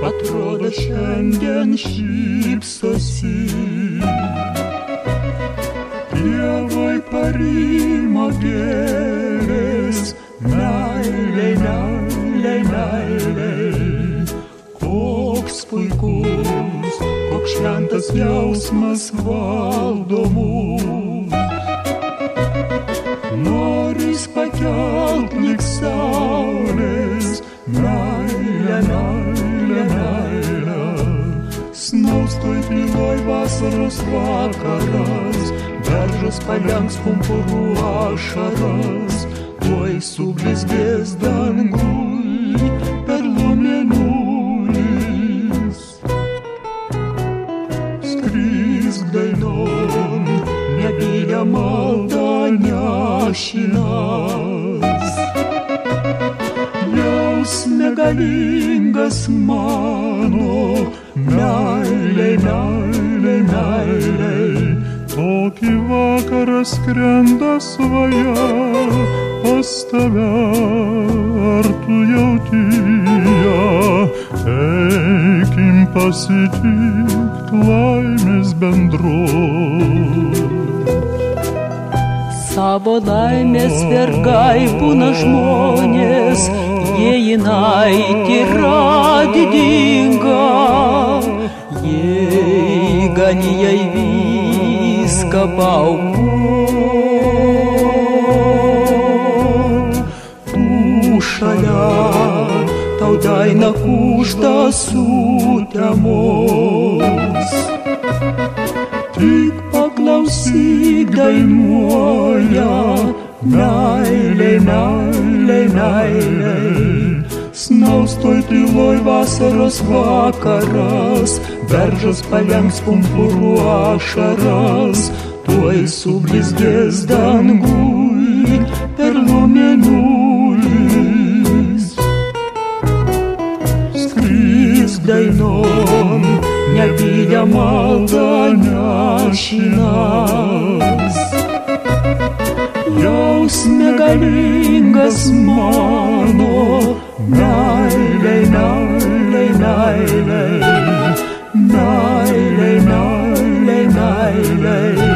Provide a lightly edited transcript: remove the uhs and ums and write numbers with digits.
atrodo šiandien šypsosi. Pievoj parimo gėlės, meilei, meilei, meilei. Koks puikus, koks šventas jausmas valdo mus. Noris pakelt lyg saulės, meilė, meilė, meilė. Snaustoj tyloj vasaros vakaras, beržas palenks pumpurų ašaras, tuoj sublizgės danguj perlų mėnulis. Skrisk dainon, nebylia malda nešinas. Jausme galingas mano, meilei, meilei, meilei. Tokį vakarą skrenda svaja pas tave, ar tu jauti ją? Eikim pasitikt laimės bendros. Savo laimės vergai būna žmonės, jie jinai yra didinga. Jei gali jai viską paaukot, tu šalia tau daina kužda sutemos. Tik paklausyk dainuoja, meilei, meilei, meilei. Snaustoj tyloj vasaros vakaras, beržas palenks pumpurų ašaras, tuoj sublizgės danguj perlų mėnulis. Skrisk dainon, nebylia malda nešinas. Jausme galingas mano, meilei, meilei, meilei. Meilei, meilei, meilei.